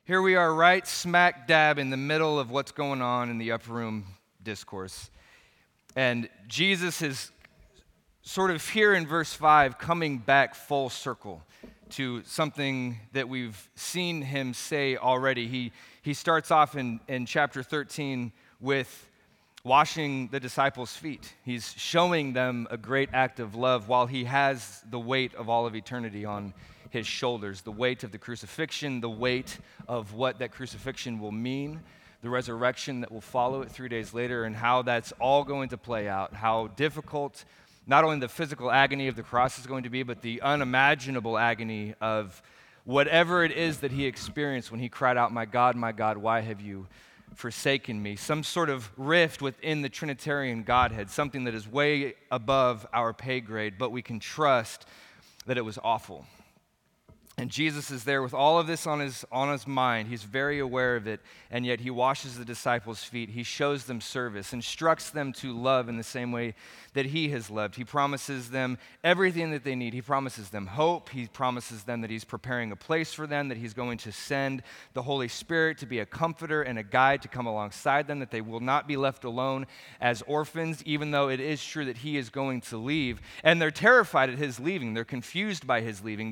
Here we are right smack dab in the middle of what's going on in the upper room discourse. And Jesus is sort of here in verse 5 coming back full circle to something that we've seen him say already. He starts off in chapter 13 with washing the disciples' feet. He's showing them a great act of love while he has the weight of all of eternity on his shoulders, the weight of the crucifixion, the weight of what that crucifixion will mean, the resurrection that will follow it 3 days later, and how that's all going to play out, how difficult not only the physical agony of the cross is going to be, but the unimaginable agony of whatever it is that he experienced when he cried out, my God, why have you forsaken me?" Some sort of rift within the Trinitarian Godhead, something that is way above our pay grade, but we can trust that it was awful. And Jesus is there with all of this on his mind. He's very aware of it, and yet he washes the disciples' feet. He shows them service, instructs them to love in the same way that he has loved. He promises them everything that they need. He promises them hope. He promises them that he's preparing a place for them, that he's going to send the Holy Spirit to be a comforter and a guide to come alongside them, that they will not be left alone as orphans, even though it is true that he is going to leave. And they're terrified at his leaving. They're confused by his leaving.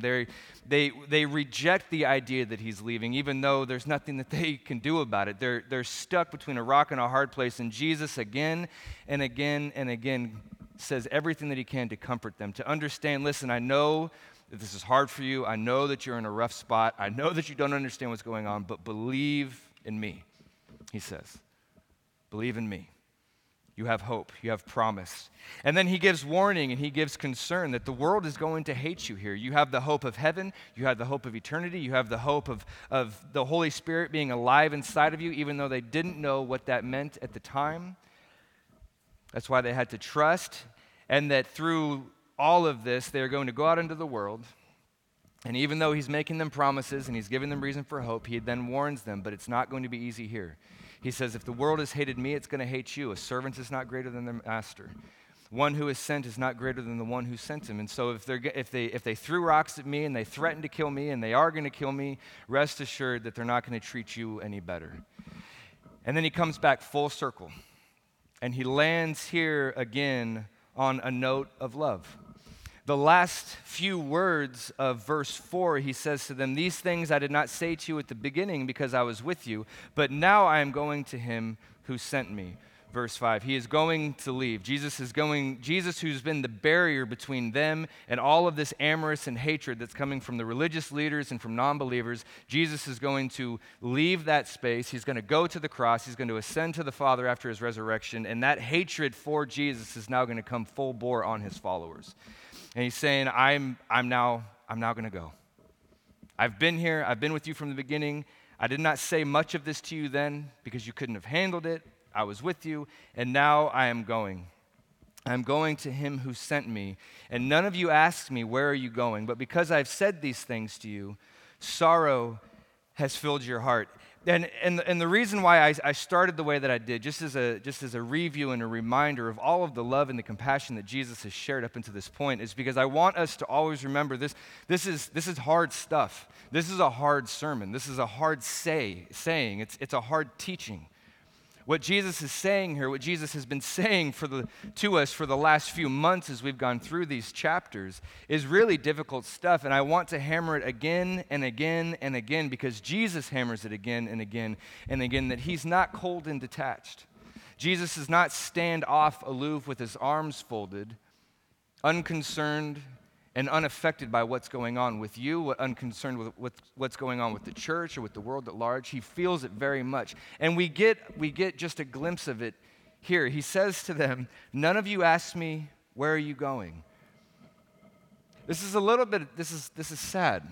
They reject the idea that he's leaving, even though there's nothing that they can do about it. They're stuck between a rock and a hard place, and Jesus again and again and again says everything that he can to comfort them, to understand, listen, I know that this is hard for you. I know that you're in a rough spot. I know that you don't understand what's going on, but believe in me, he says. Believe in me. You have hope. You have promise. And then he gives warning and he gives concern that the world is going to hate you here. You have the hope of heaven. You have the hope of eternity. You have the hope of the Holy Spirit being alive inside of you, even though they didn't know what that meant at the time. That's why they had to trust, and that through all of this, they're going to go out into the world. And even though he's making them promises and he's giving them reason for hope, he then warns them, but it's not going to be easy here. He says, if the world has hated me, it's going to hate you. A servant is not greater than their master. One who is sent is not greater than the one who sent him. And so if they threw rocks at me and they threatened to kill me and they are going to kill me, rest assured that they're not going to treat you any better. And then he comes back full circle. And he lands here again on a note of love. The last few words of verse 4, he says to them, "These things I did not say to you at the beginning because I was with you, but now I am going to him who sent me." Verse 5, he is going to leave. Jesus who's been the barrier between them and all of this amorous and hatred that's coming from the religious leaders and from non-believers. Jesus is going to leave that space. He's going to go to the cross. He's going to ascend to the Father after his resurrection, and that hatred for Jesus is now going to come full bore on his followers. And he's saying, I'm now going to go. I've been here. I've been with you from the beginning. I did not say much of this to you then because you couldn't have handled it. I was with you, and now I am going. I'm going to him who sent me. And none of you asked me, where are you going? But because I've said these things to you, sorrow has filled your heart. And the reason why I started the way that I did, just as a review and a reminder of all of the love and the compassion that Jesus has shared up until this point, is because I want us to always remember this is hard stuff. This is a hard sermon. This is a hard saying. It's a hard teaching. What Jesus is saying here, what Jesus has been saying to us for the last few months as we've gone through these chapters, is really difficult stuff. And I want to hammer it again and again and again, because Jesus hammers it again and again and again, that he's not cold and detached. Jesus is not standoff aloof with his arms folded, unconcerned and unaffected by what's going on with you, unconcerned with what's going on with the church or with the world at large. He feels it very much. And we get just a glimpse of it here. He says to them, none of you asked me, where are you going? This is sad.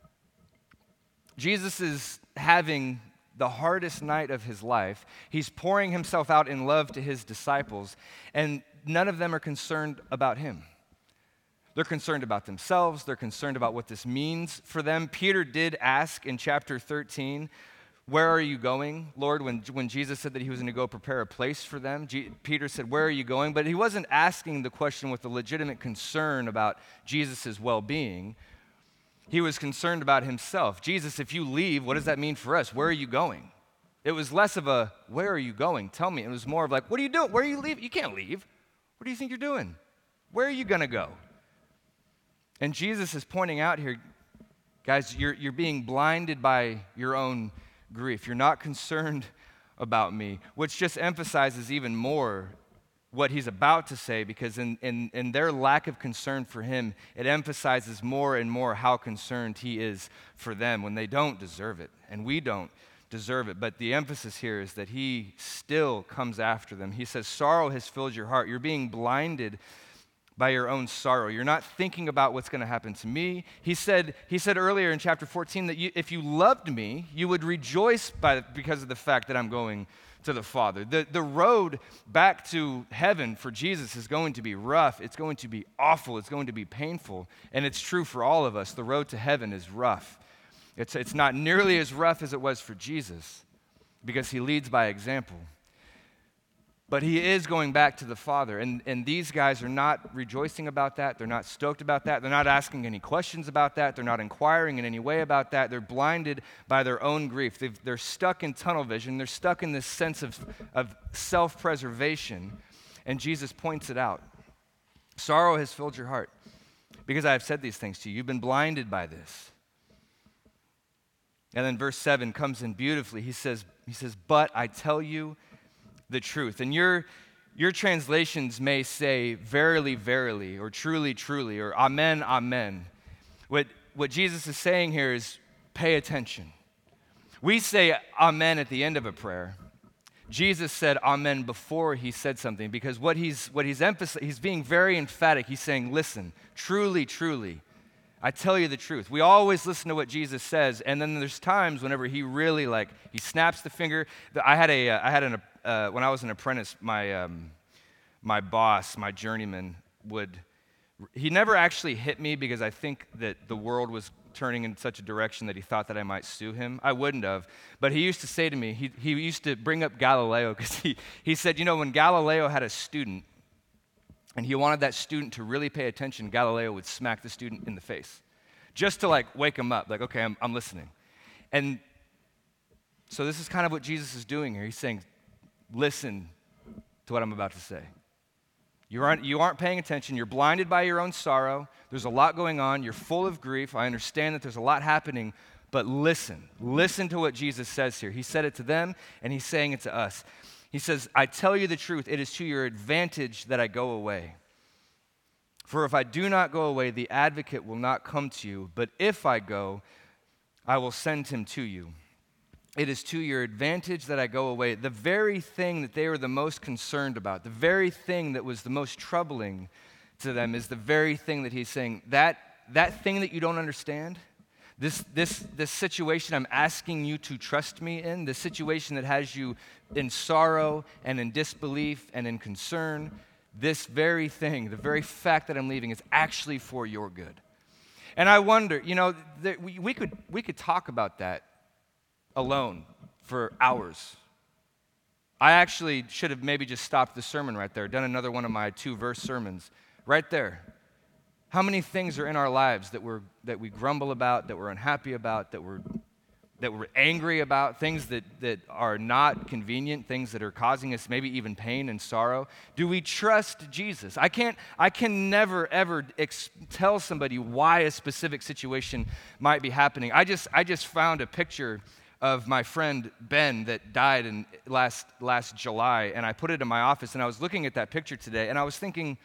Jesus is having the hardest night of his life. He's pouring himself out in love to his disciples, and none of them are concerned about him. They're concerned about themselves. They're concerned about what this means for them. Peter did ask in chapter 13, where are you going, Lord? When Jesus said that he was going to go prepare a place for them, Peter said, where are you going? But he wasn't asking the question with a legitimate concern about Jesus' well-being. He was concerned about himself. Jesus, if you leave, what does that mean for us? Where are you going? It was less of a, where are you going? Tell me. It was more of like, what are you doing? Where are you leaving? You can't leave. What do you think you're doing? Where are you going to go? And Jesus is pointing out here, guys, you're being blinded by your own grief. You're not concerned about me, which just emphasizes even more what he's about to say, because in their lack of concern for him, it emphasizes more and more how concerned he is for them when they don't deserve it, and we don't deserve it. But the emphasis here is that he still comes after them. He says, sorrow has filled your heart. You're being blinded by your own sorrow. You're not thinking about what's going to happen to me. He said earlier in chapter 14 that if you loved me, you would rejoice because of the fact that I'm going to the Father. The road back to heaven for Jesus is going to be rough. It's going to be awful. It's going to be painful. And it's true for all of us. The road to heaven is rough. It's not nearly as rough as it was for Jesus because he leads by example. But he is going back to the Father, and these guys are not rejoicing about that. They're not stoked about that. They're not asking any questions about that. They're not inquiring in any way about that. They're blinded by their own grief. They're stuck in tunnel vision. They're stuck in this sense of self-preservation, and Jesus points it out. Sorrow has filled your heart because I have said these things to you. You've been blinded by this. And then verse 7 comes in beautifully. He says, but I tell you the truth. And your translations may say, verily, verily, or truly, truly, or amen, amen. What Jesus is saying here is, pay attention. We say amen at the end of a prayer. Jesus said amen before he said something, because what he's emphasizing, he's being very emphatic. He's saying, listen, truly, truly, I tell you the truth. We always listen to what Jesus says, and then there's times whenever he really he snaps the finger. When I was an apprentice, my boss, my journeyman, he never actually hit me because I think that the world was turning in such a direction that he thought that I might sue him. I wouldn't have. But he used to say to me, he used to bring up Galileo because he said, when Galileo had a student and he wanted that student to really pay attention, Galileo would smack the student in the face just to wake him up, okay, I'm listening. And so this is kind of what Jesus is doing here. He's saying, listen to what I'm about to say. You aren't paying attention. You're blinded by your own sorrow. There's a lot going on. You're full of grief. I understand that there's a lot happening, but listen. Listen to what Jesus says here. He said it to them, and he's saying it to us. He says, I tell you the truth. It is to your advantage that I go away. For if I do not go away, the advocate will not come to you. But if I go, I will send him to you. It is to your advantage that I go away. The very thing that they were the most concerned about, the very thing that was the most troubling to them is the very thing that he's saying, that thing that you don't understand, this situation I'm asking you to trust me in, this situation that has you in sorrow and in disbelief and in concern, this very thing, the very fact that I'm leaving is actually for your good. And I wonder, we could talk about that alone for hours. I actually should have maybe just stopped the sermon right there, done another one of my 2-verse sermons right there. How many things are in our lives that we grumble about, that we're unhappy about, that we're angry about, things that are not convenient, things that are causing us maybe even pain and sorrow? Do we trust Jesus? I can never ever tell somebody why a specific situation might be happening. I just found a picture of my friend Ben that died in last July, and I put it in my office, and I was looking at that picture today, and I was thinking,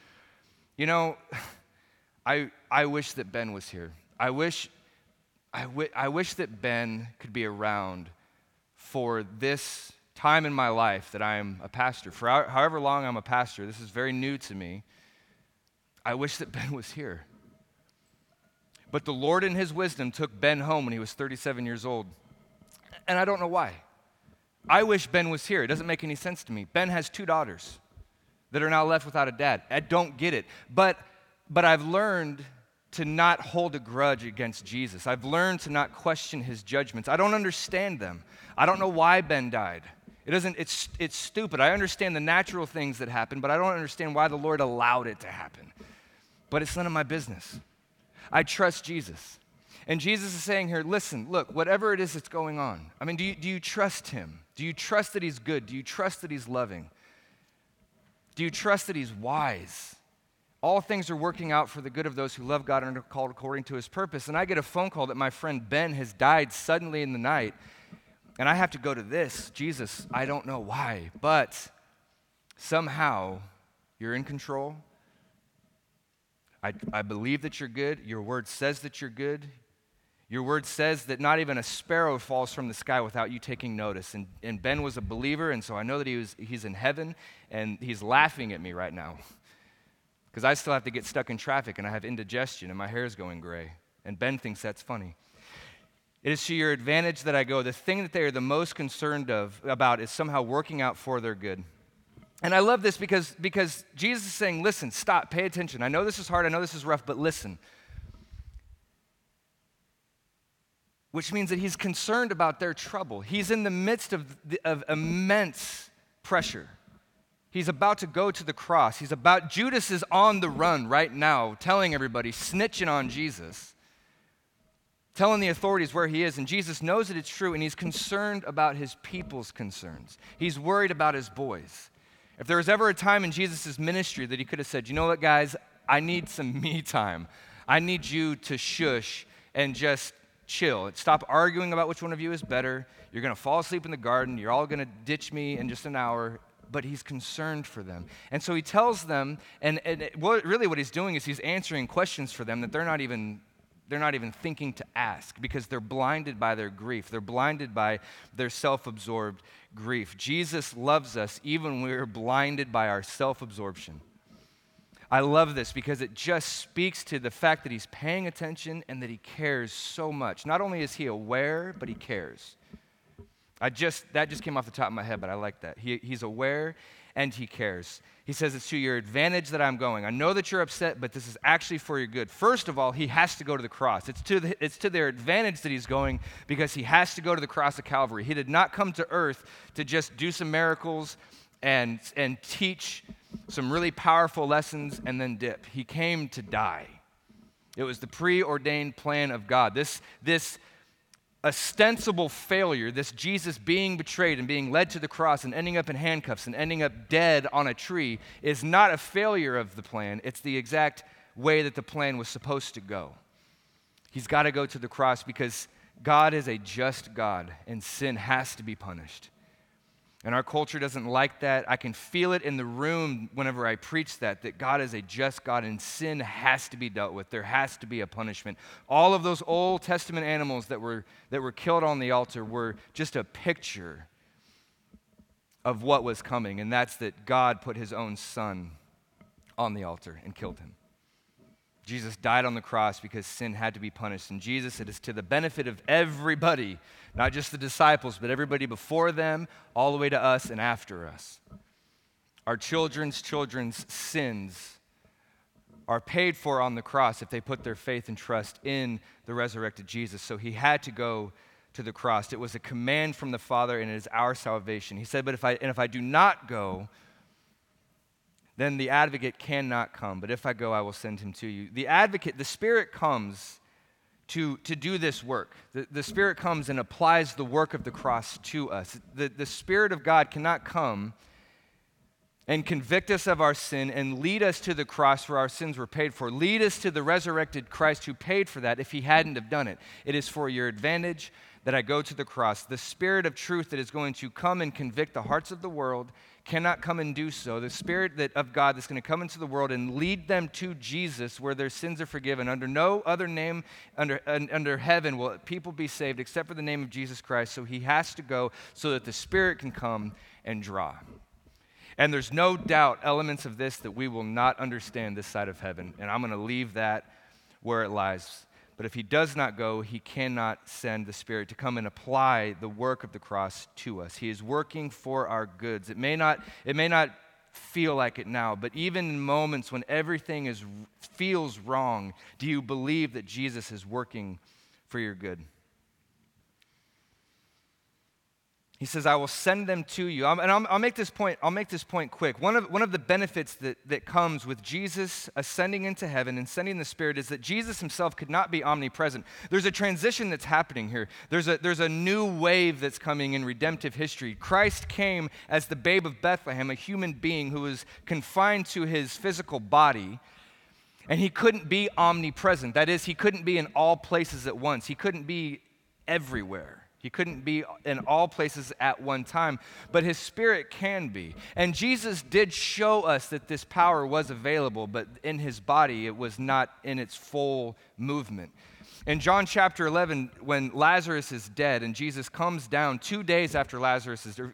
I wish that Ben was here. I wish that Ben could be around for this time in my life that I am a pastor. For however long I'm a pastor, this is very new to me. I wish that Ben was here. But the Lord in his wisdom took Ben home when he was 37 years old. And I don't know why. I wish Ben was here. It doesn't make any sense to me. Ben has 2 daughters that are now left without a dad. I don't get it. But I've learned to not hold a grudge against Jesus. I've learned to not question his judgments. I don't understand them. I don't know why Ben died. It's stupid. I understand the natural things that happen, but I don't understand why the Lord allowed it to happen. But it's none of my business. I trust Jesus. And Jesus is saying here, listen, look, whatever it is that's going on, I mean, do you trust him? Do you trust that he's good? Do you trust that he's loving? Do you trust that he's wise? All things are working out for the good of those who love God and are called according to his purpose. And I get a phone call that my friend Ben has died suddenly in the night, and I have to go to this. Jesus, I don't know why, but somehow you're in control. I believe that you're good. Your word says that you're good. Your word says that not even a sparrow falls from the sky without you taking notice. And Ben was a believer, and so I know that he's in heaven, and he's laughing at me right now. Because I still have to get stuck in traffic, and I have indigestion, and my hair is going gray. And Ben thinks that's funny. It is to your advantage that I go. The thing that they are the most concerned about is somehow working out for their good. And I love this because Jesus is saying, listen, stop, pay attention. I know this is hard, I know this is rough, but listen. Which means that he's concerned about their trouble. He's in the midst of immense pressure. He's about to go to the cross. Judas is on the run right now, telling everybody, snitching on Jesus, telling the authorities where he is, and Jesus knows that it's true, and he's concerned about his people's concerns. He's worried about his boys. If there was ever a time in Jesus' ministry that he could have said, you know what, guys, I need some me time. I need you to shush and just chill. Stop arguing about which one of you is better. You're going to fall asleep in the garden. You're all going to ditch me in just an hour. But he's concerned for them. And so he tells them, and really what he's doing is he's answering questions for them that they're not even thinking to ask because they're blinded by their grief. They're blinded by their self-absorbed grief. Jesus loves us even when we're blinded by our self-absorption. I love this because it just speaks to the fact that he's paying attention and that he cares so much. Not only is he aware, but he cares. That just came off the top of my head, but I like that. He's aware and he cares. He says, it's to your advantage that I'm going. I know that you're upset, but this is actually for your good. First of all, he has to go to the cross. It's to their advantage that he's going because he has to go to the cross of Calvary. He did not come to earth to just do some miracles and teach some really powerful lessons and then dip. He came to die. It was the preordained plan of God. This ostensible failure, this Jesus being betrayed and being led to the cross and ending up in handcuffs and ending up dead on a tree is not a failure of the plan. It's the exact way that the plan was supposed to go. He's got to go to the cross because God is a just God and sin has to be punished. And our culture doesn't like that. I can feel it in the room whenever I preach that God is a just God and sin has to be dealt with. There has to be a punishment. All of those Old Testament animals that were killed on the altar were just a picture of what was coming, and that's that God put his own son on the altar and killed him. Jesus died on the cross because sin had to be punished. And Jesus, it is to the benefit of everybody, not just the disciples, but everybody before them, all the way to us and after us. Our children's sins are paid for on the cross if they put their faith and trust in the resurrected Jesus. So he had to go to the cross. It was a command from the Father, and it is our salvation. He said, but if I do not go, then the advocate cannot come. But if I go, I will send him to you. The advocate, the Spirit comes to do this work. The Spirit comes and applies the work of the cross to us. The Spirit of God cannot come and convict us of our sin and lead us to the cross where our sins were paid for. Lead us to the resurrected Christ who paid for that if he hadn't have done it. It is for your advantage that I go to the cross. The Spirit of truth that is going to come and convict the hearts of the world cannot come and do so. The Spirit of God that's going to come into the world and lead them to Jesus where their sins are forgiven. Under no other name under heaven will people be saved except for the name of Jesus Christ. So he has to go so that the Spirit can come and draw. And there's no doubt elements of this that we will not understand this side of heaven. And I'm going to leave that where it lies. But if he does not go, he cannot send the Spirit to come and apply the work of the cross to us. He is working for our goods. It may not feel like it now, but even in moments when everything feels wrong, do you believe that Jesus is working for your good? He says, I will send them to you. I'll make this point quick. One of the benefits that comes with Jesus ascending into heaven and sending the Spirit is that Jesus himself could not be omnipresent. There's a transition that's happening here. There's a new wave that's coming in redemptive history. Christ came as the babe of Bethlehem, a human being who was confined to his physical body, and he couldn't be omnipresent. That is, he couldn't be in all places at once. He couldn't be everywhere. He couldn't be in all places at one time, but his Spirit can be. And Jesus did show us that this power was available, but in his body, it was not in its full movement. In John chapter 11, when Lazarus is dead and Jesus comes down 4 days after Lazarus is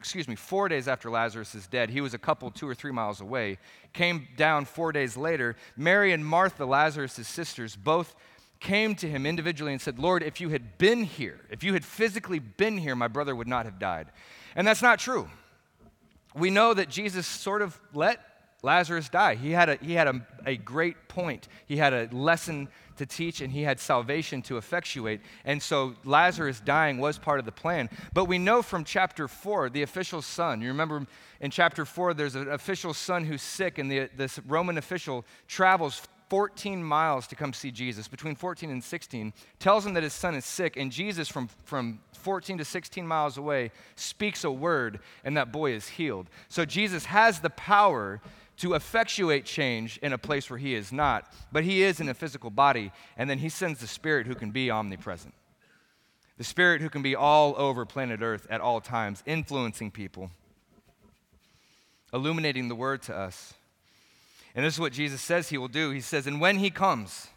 dead, he was a couple, 2 or 3 miles away, came down 4 days later. Mary and Martha, Lazarus' sisters, both came to him individually and said, Lord, if you had been here, if you had physically been here, my brother would not have died. And that's not true. We know that Jesus sort of let Lazarus die. He had a great point. He had a lesson to teach, and he had salvation to effectuate. And so Lazarus dying was part of the plan. But we know from chapter 4, the official son, you remember in chapter 4, there's an official son who's sick, and this Roman official travels 14 miles to come see Jesus, between 14 and 16, tells him that his son is sick, and Jesus from 14 to 16 miles away speaks a word, and that boy is healed. So Jesus has the power to effectuate change in a place where he is not, but he is in a physical body, and then he sends the Spirit who can be omnipresent. The Spirit who can be all over planet Earth at all times, influencing people, illuminating the word to us. And this is what Jesus says he will do. He says, and when he comes,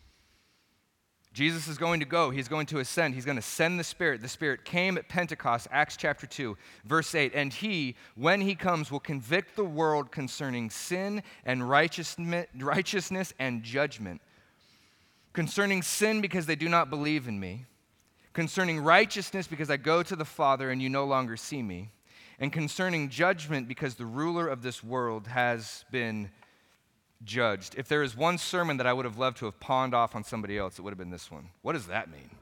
Jesus is going to go. He's going to ascend. He's going to send the Spirit. The Spirit came at Pentecost, Acts chapter 2, verse 8. And he, when he comes, will convict the world concerning sin and righteousness and judgment. Concerning sin, because they do not believe in me. Concerning righteousness, because I go to the Father and you no longer see me. And concerning judgment, because the ruler of this world has been judged. If there is one sermon that I would have loved to have pawned off on somebody else, it would have been this one. What does that mean?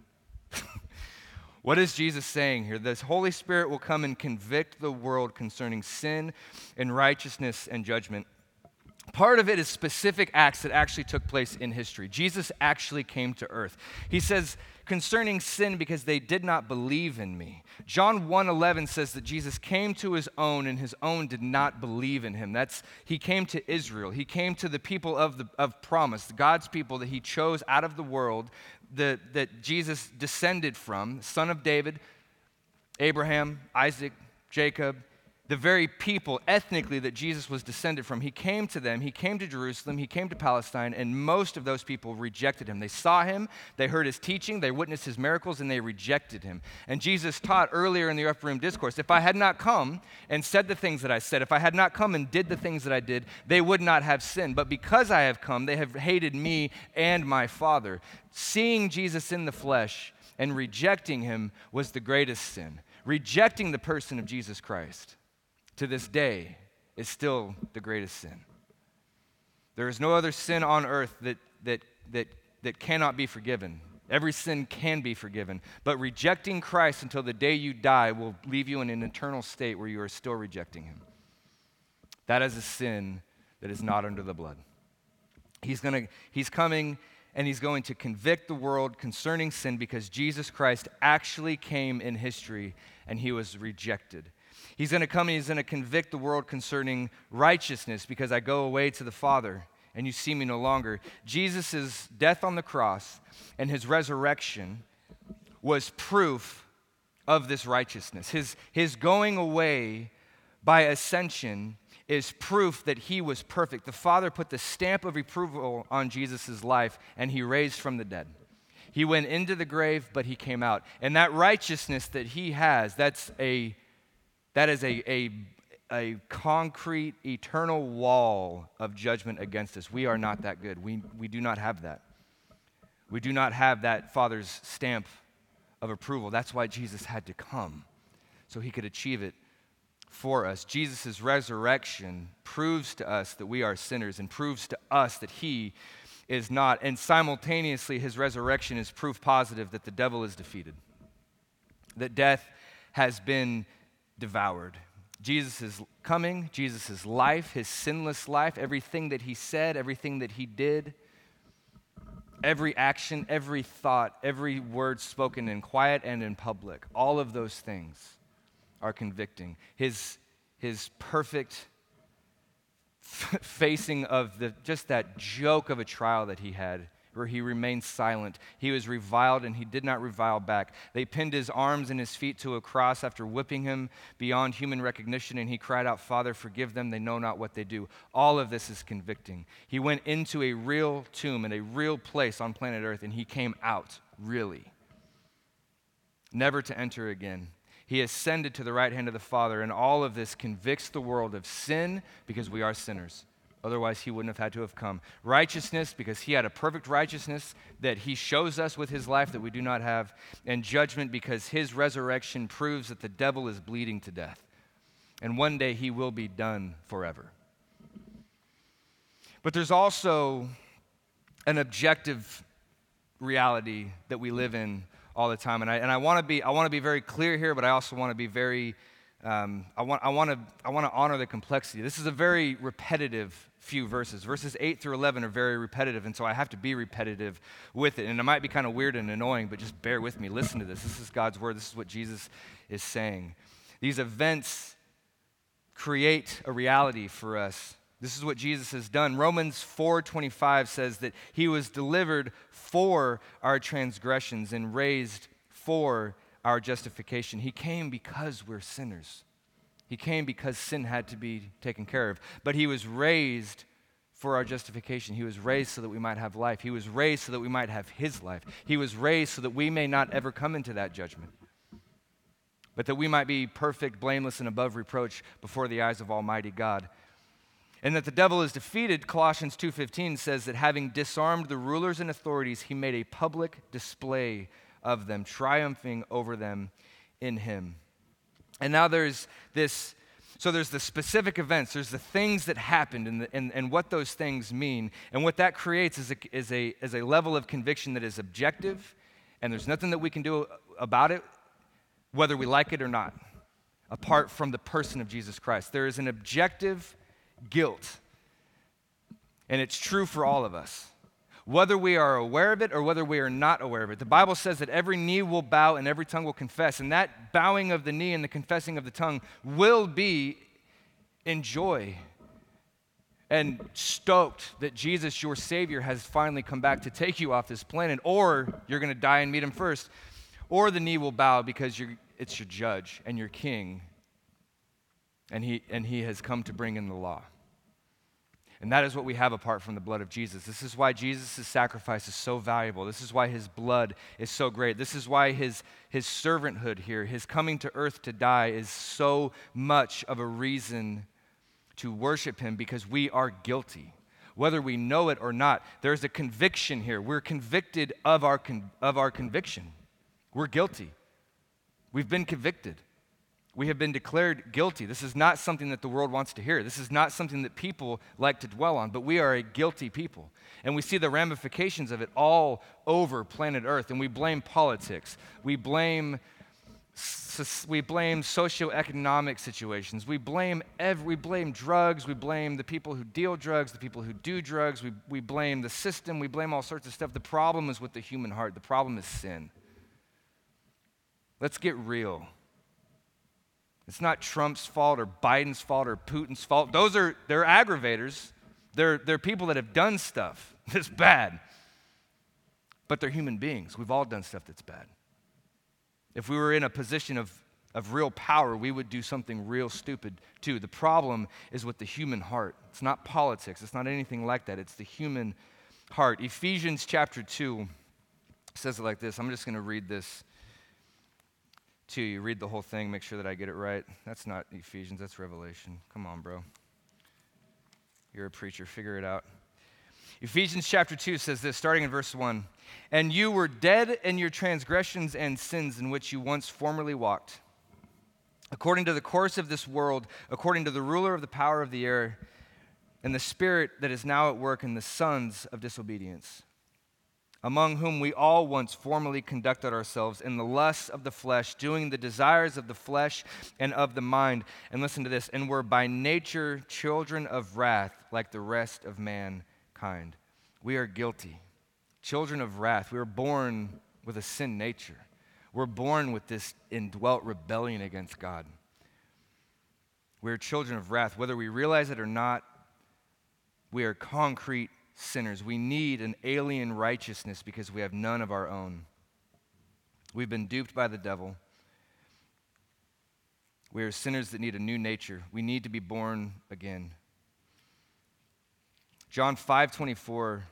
What is Jesus saying here? The Holy Spirit will come and convict the world concerning sin and righteousness and judgment. Part of it is specific acts that actually took place in history. Jesus actually came to earth. He says, concerning sin, because they did not believe in me. John 1:11 says that Jesus came to his own, and his own did not believe in him. He came to Israel. He came to the people of promise, God's people that he chose out of the world, that Jesus descended from, son of David, Abraham, Isaac, Jacob, the very people ethnically that Jesus was descended from. He came to them, he came to Jerusalem, he came to Palestine, and most of those people rejected him. They saw him, they heard his teaching, they witnessed his miracles, and they rejected him. And Jesus taught earlier in the Upper Room Discourse, if I had not come and said the things that I said, if I had not come and did the things that I did, they would not have sinned. But because I have come, they have hated me and my Father. Seeing Jesus in the flesh and rejecting him was the greatest sin. Rejecting the person of Jesus Christ to this day is still the greatest sin. There is no other sin on earth that cannot be forgiven. Every sin can be forgiven, but rejecting Christ until the day you die will leave you in an eternal state where you are still rejecting him. That is a sin that is not under the blood. He's coming and he's going to convict the world concerning sin because Jesus Christ actually came in history and he was rejected. He's going to come and he's going to convict the world concerning righteousness because I go away to the Father and you see me no longer. Jesus' death on the cross and his resurrection was proof of this righteousness. His going away by ascension is proof that he was perfect. The Father put the stamp of approval on Jesus' life and he raised from the dead. He went into the grave, but he came out. And that righteousness that he has, that is a concrete, eternal wall of judgment against us. We are not that good. We do not have that. We do not have that Father's stamp of approval. That's why Jesus had to come, so he could achieve it for us. Jesus' resurrection proves to us that we are sinners and proves to us that he is not. And simultaneously, his resurrection is proof positive that the devil is defeated, that death has been devoured. Jesus' coming, Jesus' life, his sinless life, everything that he said, everything that he did, every action, every thought, every word spoken in quiet and in public, all of those things are convicting. His perfect facing of just that joke of a trial that he had, where he remained silent. He was reviled and he did not revile back. They pinned his arms and his feet to a cross after whipping him beyond human recognition, and he cried out, "Father, forgive them, they know not what they do." All of this is convicting. He went into a real tomb in a real place on planet Earth, and he came out really, never to enter again. He ascended to the right hand of the Father, and all of this convicts the world of sin because we are sinners. Otherwise, he wouldn't have had to have come. Righteousness, because he had a perfect righteousness that he shows us with his life that we do not have. And judgment, because his resurrection proves that the devil is bleeding to death. And one day he will be done forever. But there's also an objective reality that we live in all the time. And I want to be very clear here, but I also want to be very I want to honor the complexity. This is a very repetitive few verses. Verses 8 through 11 are very repetitive, and so I have to be repetitive with it. And it might be kind of weird and annoying, but just bear with me. Listen to this. This is God's word. This is what Jesus is saying. These events create a reality for us. This is what Jesus has done. Romans 4:25 says that he was delivered for our transgressions and raised for our justification. He came because we're sinners. He came because sin had to be taken care of. But he was raised for our justification. He was raised so that we might have life. He was raised so that we might have his life. He was raised so that we may not ever come into that judgment, but that we might be perfect, blameless, and above reproach before the eyes of Almighty God. And that the devil is defeated, Colossians 2:15 says that having disarmed the rulers and authorities, he made a public display of them, triumphing over them in him. And now there's the specific events, there's the things that happened and what those things mean. And what that creates is a level of conviction that is objective, and there's nothing that we can do about it, whether we like it or not, apart from the person of Jesus Christ. There is an objective guilt, and it's true for all of us, whether we are aware of it or whether we are not aware of it. The Bible says that every knee will bow and every tongue will confess, and that bowing of the knee and the confessing of the tongue will be in joy and stoked that Jesus, your Savior, has finally come back to take you off this planet, or you're going to die and meet him first, or the knee will bow because it's your judge and your king, and he has come to bring in the law. And that is what we have apart from the blood of Jesus. This is why Jesus' sacrifice is so valuable. This is why his blood is so great. This is why his servanthood here, his coming to earth to die, is so much of a reason to worship him, because we are guilty. Whether we know it or not, there's a conviction here. We're convicted of our conviction. We're guilty. We've been convicted. We have been declared guilty. This is not something that the world wants to hear. This is not something that people like to dwell on, but we are a guilty people. And we see the ramifications of it all over planet Earth, and we blame politics. We blame socioeconomic situations. We blame drugs. We blame the people who deal drugs, the people who do drugs. We blame the system. We blame all sorts of stuff. The problem is with the human heart. The problem is sin. Let's get real. It's not Trump's fault or Biden's fault or Putin's fault. They're aggravators. They're people that have done stuff that's bad. But they're human beings. We've all done stuff that's bad. If we were in a position of real power, we would do something real stupid too. The problem is with the human heart. It's not politics. It's not anything like that. It's the human heart. Ephesians chapter 2 says it like this. I'm just going to read this to you. Read the whole thing, make sure that I get it right. That's not Ephesians, that's Revelation. Come on, bro. You're a preacher, figure it out. Ephesians chapter 2 says this, starting in verse 1. And you were dead in your transgressions and sins in which you once formerly walked, according to the course of this world, according to the ruler of the power of the air, and the spirit that is now at work in the sons of disobedience, among whom we all once formerly conducted ourselves in the lusts of the flesh, doing the desires of the flesh and of the mind. And listen to this, and were by nature children of wrath like the rest of mankind. We are guilty, children of wrath. We were born with a sin nature. We're born with this indwelt rebellion against God. We are children of wrath. Whether we realize it or not, we are concrete sinners. We need an alien righteousness because we have none of our own. We've been duped by the devil. We are sinners that need a new nature. We need to be born again. John 5:24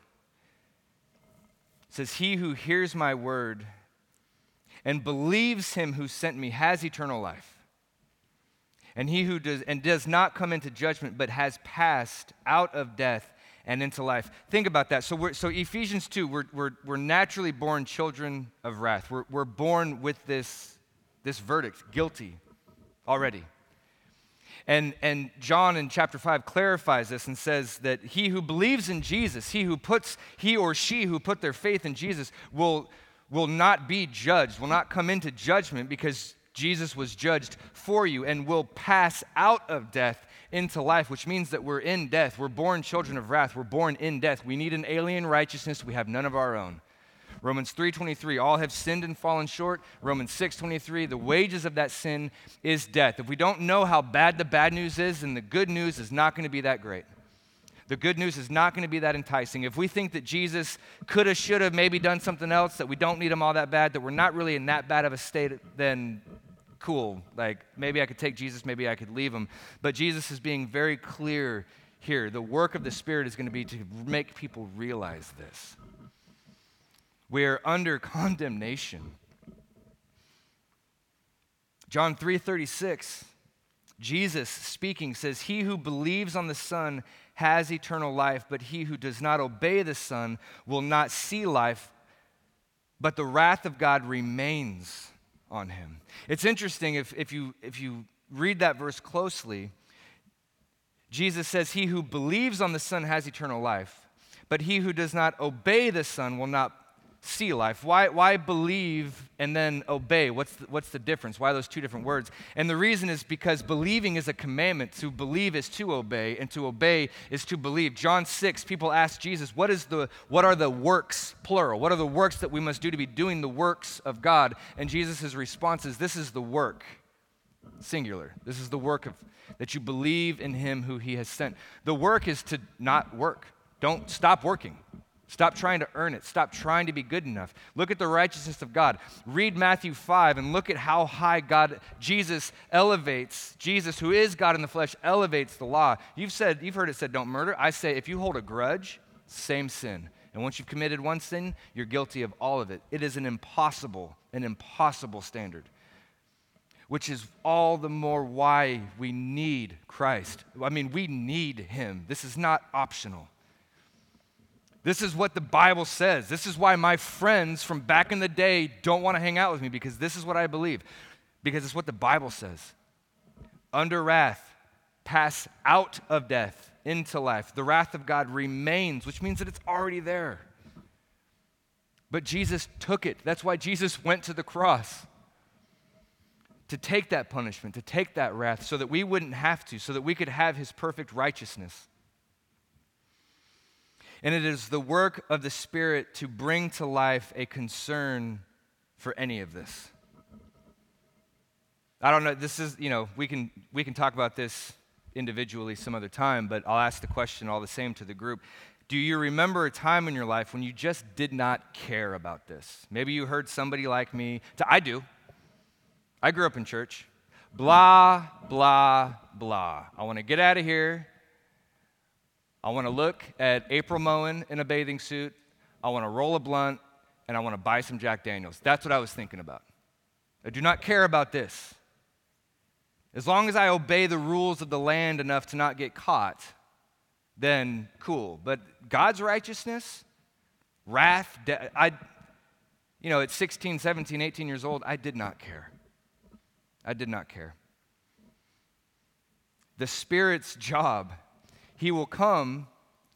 says, "He who hears my word and believes him who sent me has eternal life. And he who does not come into judgment but has passed out of death and into life." Think about that. So Ephesians 2, we're naturally born children of wrath. We're born with this verdict, guilty already. And John in chapter 5 clarifies this and says that he who believes in Jesus, he or she who put their faith in Jesus will not be judged, will not come into judgment because Jesus was judged for you, and will pass out of death into life, which means that we're in death. We're born children of wrath. We're born in death. We need an alien righteousness. We have none of our own. Romans 3:23, all have sinned and fallen short. Romans 6:23, the wages of that sin is death. If we don't know how bad the bad news is, then the good news is not going to be that great. The good news is not going to be that enticing. If we think that Jesus could have, should have, maybe done something else, that we don't need him all that bad, that we're not really in that bad of a state, then cool. Like, maybe I could take Jesus, maybe I could leave him. But Jesus is being very clear here. The work of the Spirit is going to be to make people realize this. We are under condemnation. John 3:36, Jesus speaking says, "He who believes on the Son has eternal life, but he who does not obey the Son will not see life, but the wrath of God remains on him." It's interesting, if you read that verse closely, Jesus says, "He who believes on the Son has eternal life, but he who does not obey the Son will not see life." Why believe and then obey? What's the difference? Why those two different words? And the reason is because believing is a commandment. To believe is to obey, and to obey is to believe. John 6, people ask Jesus, what are the works, plural? What are the works that we must do to be doing the works of God? And Jesus' response is, this is the work, singular. This is the work that you believe in him who he has sent. The work is to not work. Don't stop working. Stop trying to earn it. Stop trying to be good enough. Look at the righteousness of God. Read Matthew 5 and look at how high Jesus, who is God in the flesh, elevates the law. You've heard it said, don't murder. I say, if you hold a grudge, same sin. And once you've committed one sin, you're guilty of all of it. It is an impossible standard, which is all the more why we need Christ. I mean, we need him. This is not optional. This is what the Bible says. This is why my friends from back in the day don't want to hang out with me, because this is what I believe. Because it's what the Bible says. Under wrath, pass out of death into life. The wrath of God remains, which means that it's already there. But Jesus took it. That's why Jesus went to the cross. To take that punishment, to take that wrath, so that we wouldn't have to, so that we could have his perfect righteousness. And it is the work of the Spirit to bring to life a concern for any of this. I don't know, this is, we can talk about this individually some other time, but I'll ask the question all the same to the group. Do you remember a time in your life when you just did not care about this? Maybe you heard somebody like me. I do. I grew up in church. Blah, blah, blah. I want to get out of here. I want to look at April Moen in a bathing suit. I want to roll a blunt, and I want to buy some Jack Daniels. That's what I was thinking about. I do not care about this. As long as I obey the rules of the land enough to not get caught, then cool. But God's righteousness, wrath, at 16, 17, 18 years old, I did not care. I did not care. The Spirit's job, he will come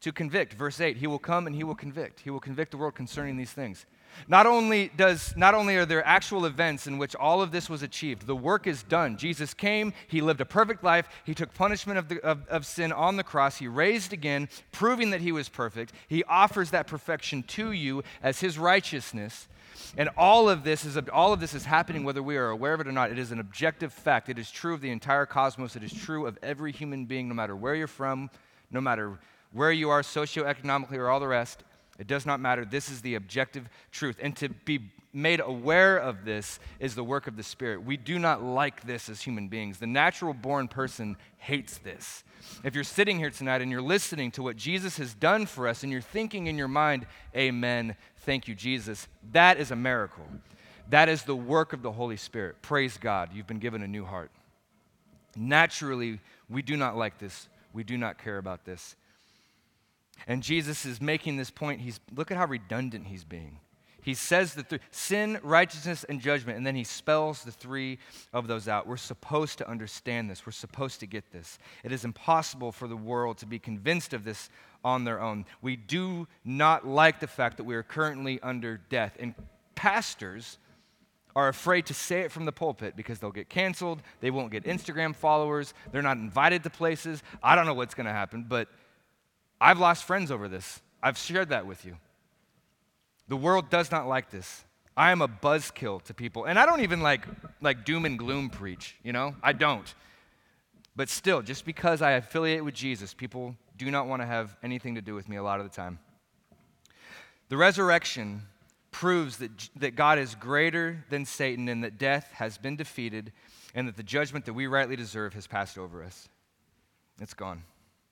to convict. Verse 8, he will come and he will convict. He will convict the world concerning these things. Not only are there actual events in which all of this was achieved, the work is done. Jesus came, he lived a perfect life, he took punishment of sin on the cross, he raised again, proving that he was perfect. He offers that perfection to you as his righteousness. And all of this is happening whether we are aware of it or not. It is an objective fact. It is true of the entire cosmos. It is true of every human being, no matter where you're from, no matter where you are socioeconomically or all the rest. It does not matter. This is the objective truth. And to be made aware of this is the work of the Spirit. We do not like this as human beings. The natural-born person hates this. If you're sitting here tonight and you're listening to what Jesus has done for us and you're thinking in your mind, amen, thank you, Jesus, that is a miracle. That is the work of the Holy Spirit. Praise God. You've been given a new heart. Naturally, we do not like this. We do not care about this. And Jesus is making this point. Look at how redundant he's being. He says the sin, righteousness, and judgment, and then he spells the three of those out. We're supposed to understand this. We're supposed to get this. It is impossible for the world to be convinced of this on their own. We do not like the fact that we are currently under death. And pastors are afraid to say it from the pulpit because they'll get canceled. They won't get Instagram followers. They're not invited to places. I don't know what's going to happen, but I've lost friends over this. I've shared that with you. The world does not like this. I am a buzzkill to people. And I don't even like doom and gloom preach, I don't. But still, just because I affiliate with Jesus, people do not want to have anything to do with me a lot of the time. The resurrection proves that God is greater than Satan and that death has been defeated and that the judgment that we rightly deserve has passed over us. It's gone.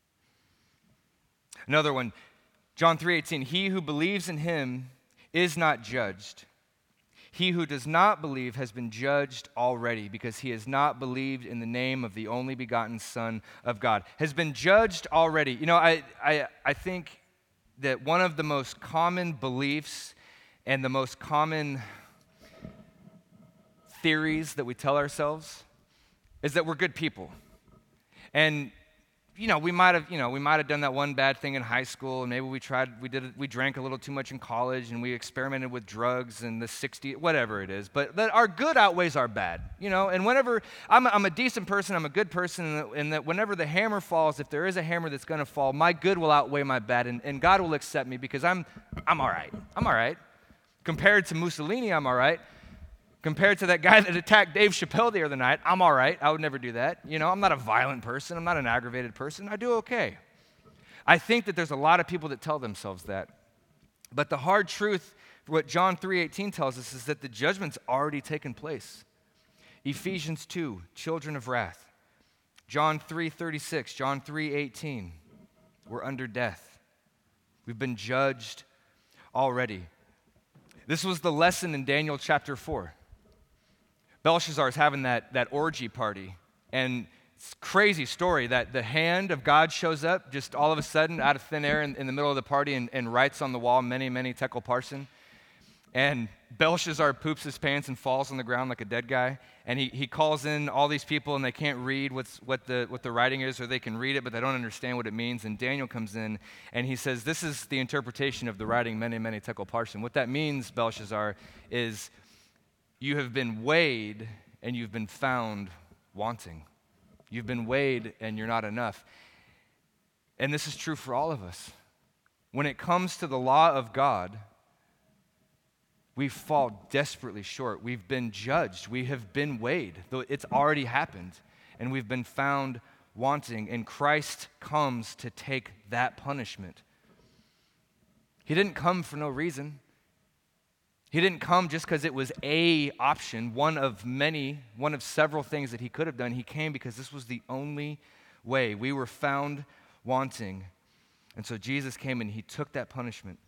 Another one, John 3:18, he who believes in him is not judged. He who does not believe has been judged already because he has not believed in the name of the only begotten Son of God. Has been judged already. I think that one of the most common beliefs and the most common theories that we tell ourselves is that we're good people. And we might have done that one bad thing in high school, and maybe we drank a little too much in college, and we experimented with drugs and the 60, whatever it is. But that our good outweighs our bad, And whenever I'm a decent person, I'm a good person, and that whenever the hammer falls, if there is a hammer that's going to fall, my good will outweigh my bad, and God will accept me because I'm all right. I'm all right. Compared to Mussolini, I'm all right. Compared to that guy that attacked Dave Chappelle the other night, I'm all right. I would never do that. I'm not a violent person. I'm not an aggravated person. I do okay. I think that there's a lot of people that tell themselves that. But the hard truth, what John 3:18 tells us, is that the judgment's already taken place. Ephesians 2, children of wrath. John 3:36, John 3:18, we're under death. We've been judged already. This was the lesson in Daniel chapter 4. Belshazzar is having that orgy party, and it's a crazy story that the hand of God shows up just all of a sudden out of thin air in the middle of the party and writes on the wall, many, many tekel parsin. And Belshazzar poops his pants and falls on the ground like a dead guy, and he calls in all these people, and they can't read what the writing is, or they can read it, but they don't understand what it means. And Daniel comes in, and he says, this is the interpretation of the writing, many, many tekel parsin. What that means, Belshazzar, is you have been weighed and you've been found wanting. You've been weighed and you're not enough. And this is true for all of us. When it comes to the law of God, we fall desperately short. We've been judged. We have been weighed, though it's already happened. And we've been found wanting. And Christ comes to take that punishment. He didn't come for no reason. He didn't come just because it was a option, one of several things that he could have done. He came because this was the only way. We were found wanting. And so Jesus came and he took that punishment.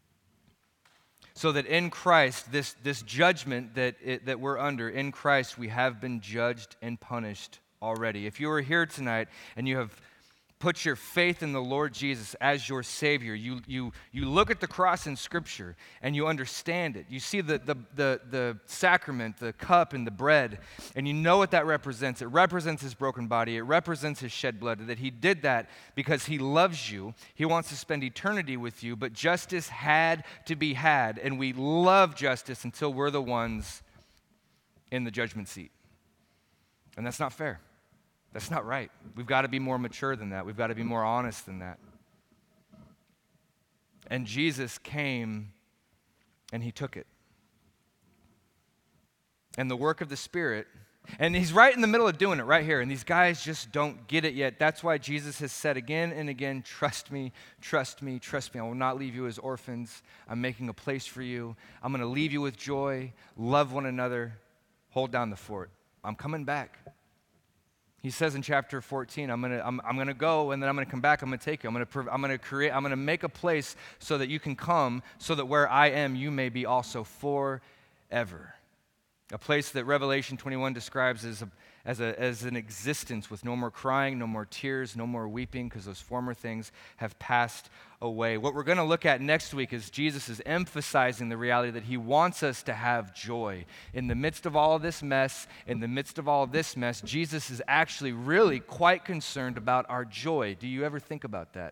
So that in Christ, this judgment that we're under, in Christ we have been judged and punished already. If you are here tonight and you have put your faith in the Lord Jesus as your Savior, you look at the cross in Scripture and you understand it. You see the sacrament, the cup and the bread, and you know what that represents. It represents his broken body. It represents his shed blood, that he did that because he loves you. He wants to spend eternity with you, but justice had to be had, and we love justice until we're the ones in the judgment seat. And that's not fair. That's not right. We've got to be more mature than that. We've got to be more honest than that. And Jesus came and he took it. And the work of the Spirit, and he's right in the middle of doing it right here, and these guys just don't get it yet. That's why Jesus has said again and again, trust me, trust me, trust me. I will not leave you as orphans. I'm making a place for you. I'm going to leave you with joy. Love one another. Hold down the fort. I'm coming back. He says in chapter 14, I'm gonna go, and then I'm gonna come back. I'm gonna take you. I'm gonna make a place so that you can come, so that where I am, you may be also forever. A place that Revelation 21 describes as an existence with no more crying, no more tears, no more weeping, because those former things have passed away. What we're going to look at next week is Jesus is emphasizing the reality that he wants us to have joy. In the midst of all of this mess, Jesus is actually really quite concerned about our joy. Do you ever think about that?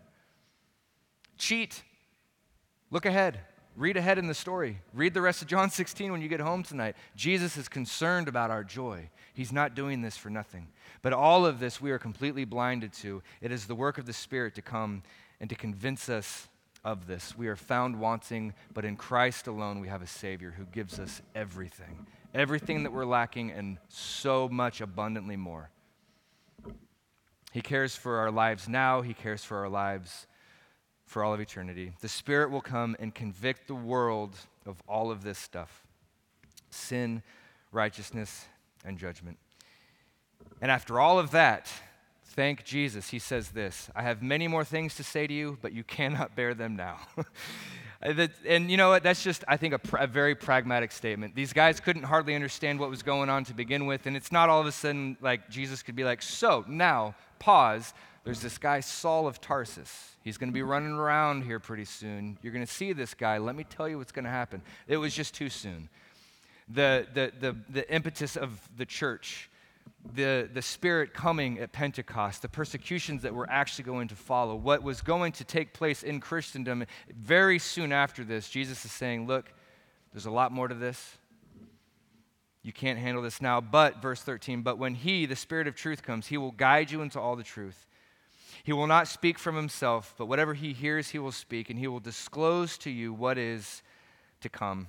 Cheat. Look ahead. Read ahead in the story. Read the rest of John 16 when you get home tonight. Jesus is concerned about our joy. He's not doing this for nothing. But all of this we are completely blinded to. It is the work of the Spirit to come and to convince us of this. We are found wanting, but in Christ alone we have a Savior who gives us everything. Everything that we're lacking and so much abundantly more. He cares for our lives now. He cares for our lives for all of eternity. The Spirit will come and convict the world of all of this stuff. Sin, righteousness, and judgment. And after all of that, thank Jesus, he says this, I have many more things to say to you, but you cannot bear them now. And you know what, that's just, I think, a very pragmatic statement. These guys couldn't hardly understand what was going on to begin with, and it's not all of a sudden like Jesus could be like, so now, pause, there's this guy, Saul of Tarsus. He's going to be running around here pretty soon. You're going to see this guy. Let me tell you what's going to happen. It was just too soon. The impetus of the church, the Spirit coming at Pentecost, the persecutions that were actually going to follow, what was going to take place in Christendom very soon after this, Jesus is saying, look, there's a lot more to this. You can't handle this now. But, verse 13, but when he, the Spirit of truth, comes, he will guide you into all the truth. He will not speak from himself, but whatever he hears, he will speak, and he will disclose to you what is to come.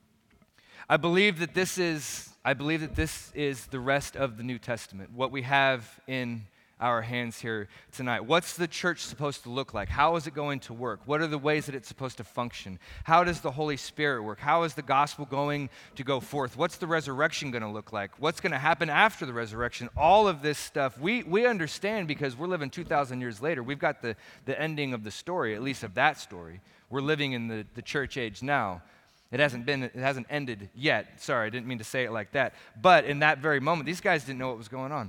I believe that this is the rest of the New Testament, what we have in our hands here tonight. What's the church supposed to look like? How is it going to work? What are the ways that it's supposed to function? How does the Holy Spirit work? How is the gospel going to go forth? What's the resurrection going to look like? What's going to happen after the resurrection? All of this stuff, we understand because we're living 2,000 years later. We've got the ending of the story, at least of that story. We're living in the church age now. It hasn't ended yet. Sorry, I didn't mean to say it like that. But in that very moment, these guys didn't know what was going on.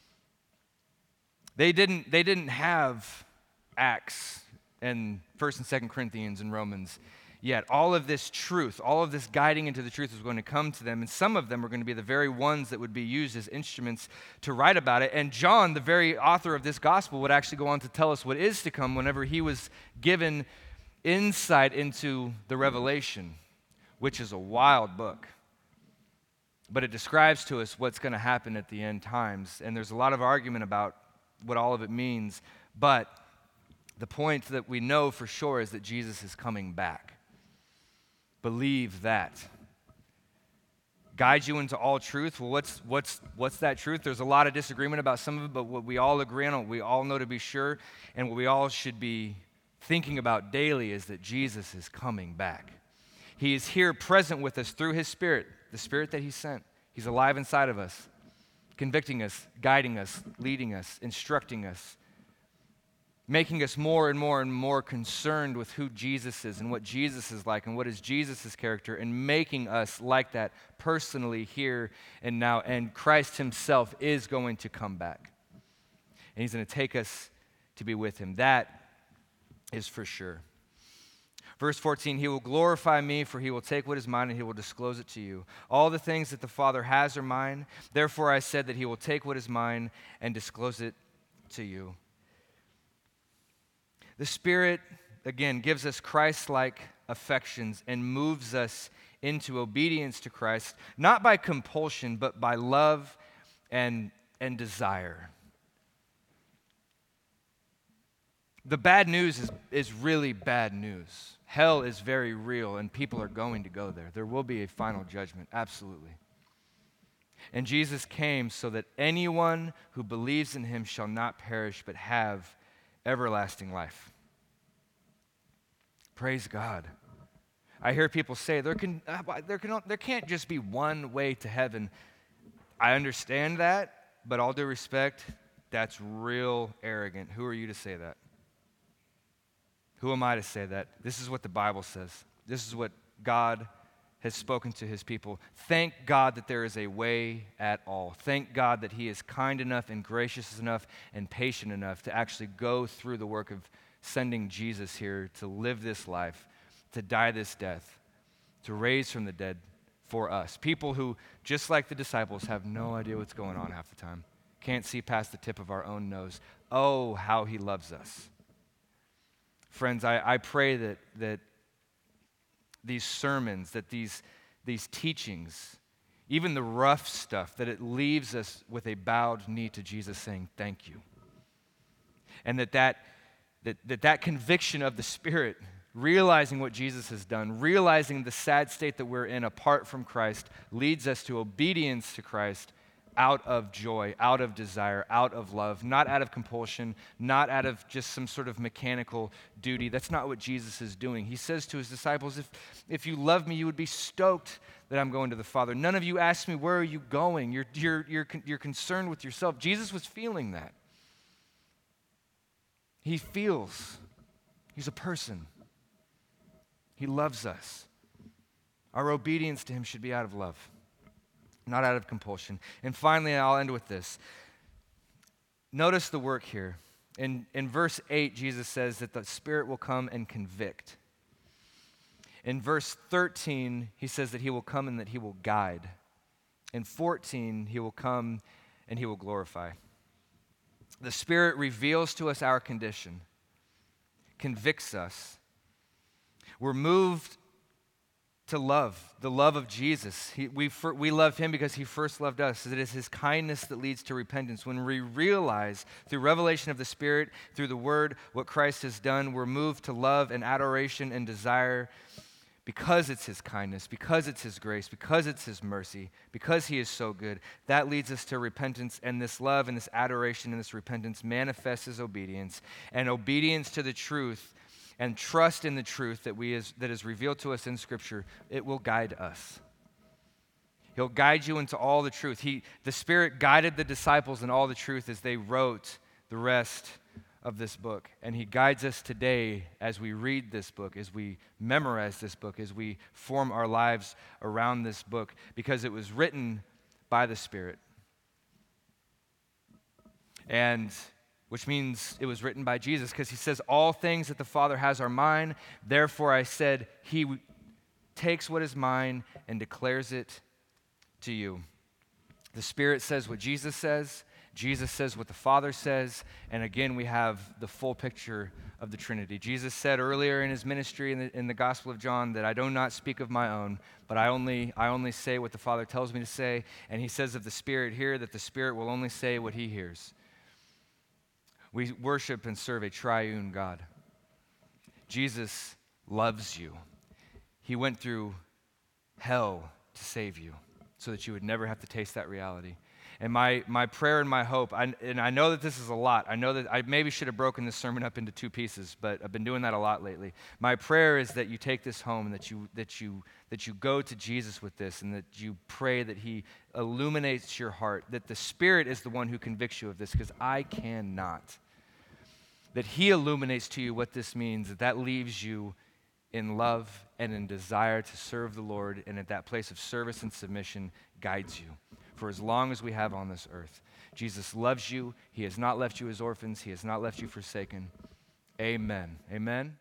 They didn't have Acts and 1st and 2nd Corinthians and Romans yet. All of this truth, all of this guiding into the truth was going to come to them, and some of them were going to be the very ones that would be used as instruments to write about it. And John, the very author of this gospel, would actually go on to tell us what is to come whenever he was given insight into the Revelation, which is a wild book. But it describes to us what's going to happen at the end times, and there's a lot of argument about what all of it means, but the point that we know for sure is that Jesus is coming back. Believe that. Guide you into all truth. Well, what's that truth? There's a lot of disagreement about some of it, but what we all agree on, what we all know to be sure, and what we all should be thinking about daily is that Jesus is coming back. He is here present with us through his Spirit, the Spirit that he sent. He's alive inside of us, convicting us, guiding us, leading us, instructing us, making us more and more and more concerned with who Jesus is and what Jesus is like and what is Jesus' character, and making us like that personally here and now. And Christ himself is going to come back. And he's going to take us to be with him. That is for sure. Verse 14, he will glorify me, for he will take what is mine and he will disclose it to you. All the things that the Father has are mine. Therefore I said that he will take what is mine and disclose it to you. The Spirit, again, gives us Christ-like affections and moves us into obedience to Christ, not by compulsion, but by love and desire. The bad news is really bad news. Hell is very real, and people are going to go there. There will be a final judgment, absolutely. And Jesus came so that anyone who believes in him shall not perish, but have everlasting life. Praise God. I hear people say there can't just be one way to heaven. I understand that, but all due respect, that's real arrogant. Who are you to say that? Who am I to say that? This is what the Bible says. This is what God has spoken to his people. Thank God that there is a way at all. Thank God that he is kind enough and gracious enough and patient enough to actually go through the work of sending Jesus here to live this life, to die this death, to raise from the dead for us. People who, just like the disciples, have no idea what's going on half the time. Can't see past the tip of our own nose. Oh, how he loves us. Friends, I pray that these sermons, that these teachings, even the rough stuff, that it leaves us with a bowed knee to Jesus saying, thank you. And that conviction of the Spirit, realizing what Jesus has done, realizing the sad state that we're in apart from Christ, leads us to obedience to Christ out of joy, out of desire, out of love, not out of compulsion, not out of just some sort of mechanical duty. That's not what Jesus is doing. He says to his disciples, if you love me, you would be stoked that I'm going to the Father. None of you ask me, where are you going? You're concerned with yourself. Jesus was feeling that. He feels. He's a person. He loves us. Our obedience to him should be out of love, not out of compulsion. And finally, I'll end with this. Notice the work here. In verse 8, Jesus says that the Spirit will come and convict. In verse 13, he says that he will come and that he will guide. In 14, he will come and he will glorify. The Spirit reveals to us our condition, convicts us. We're moved to love, the love of Jesus. We love him because he first loved us. It is his kindness that leads to repentance. When we realize through revelation of the Spirit, through the Word, what Christ has done, we're moved to love and adoration and desire because it's his kindness, because it's his grace, because it's his mercy, because he is so good. That leads us to repentance, and this love and this adoration and this repentance manifests as obedience, and obedience to the truth and trust in the truth that is revealed to us in Scripture. It will guide us. He'll guide you into all the truth. The Spirit guided the disciples in all the truth as they wrote the rest of this book. And he guides us today as we read this book, as we memorize this book, as we form our lives around this book, because it was written by the Spirit. And which means it was written by Jesus, because he says, all things that the Father has are mine. Therefore I said, he takes what is mine and declares it to you. The Spirit says what Jesus says. Jesus says what the Father says. And again, we have the full picture of the Trinity. Jesus said earlier in his ministry in the Gospel of John that I do not speak of my own, but I only say what the Father tells me to say. And he says of the Spirit here that the Spirit will only say what he hears. We worship and serve a triune God. Jesus loves you. He went through hell to save you so that you would never have to taste that reality. And my prayer and my hope, and I know that this is a lot. I know that I maybe should have broken this sermon up into 2 pieces, but I've been doing that a lot lately. My prayer is that you take this home and that you go to Jesus with this, and that you pray that he illuminates your heart, that the Spirit is the one who convicts you of this, because I cannot. That he illuminates to you what this means, that leaves you in love and in desire to serve the Lord, and at that place of service and submission guides you. for as long as we have on this earth. Jesus loves you. He has not left you as orphans. He has not left you forsaken. Amen. Amen.